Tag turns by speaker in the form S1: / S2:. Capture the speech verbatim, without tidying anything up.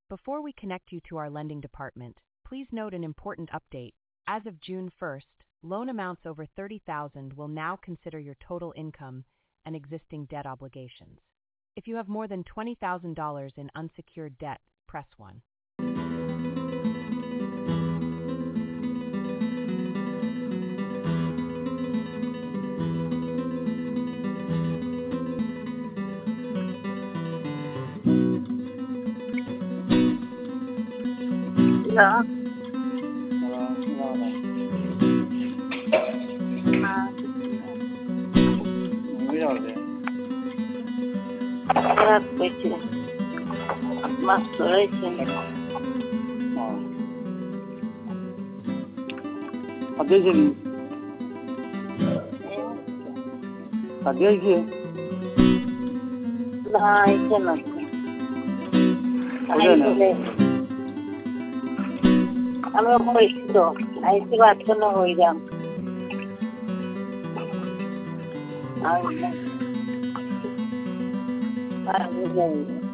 S1: Before we connect you to our lending department, please note an important update. As of June first, loan amounts over thirty thousand dollars will now consider your total income and existing debt obligations. If you have more than twenty thousand dollars in unsecured debt, press one.
S2: Hello. Kharaab payche. Mast hoyche.
S3: Adayım. Adayım.
S2: Nahi chana. Nahi আমি পরিচিত আইসি বাচ্চা না হইলাম আর আর বুঝাই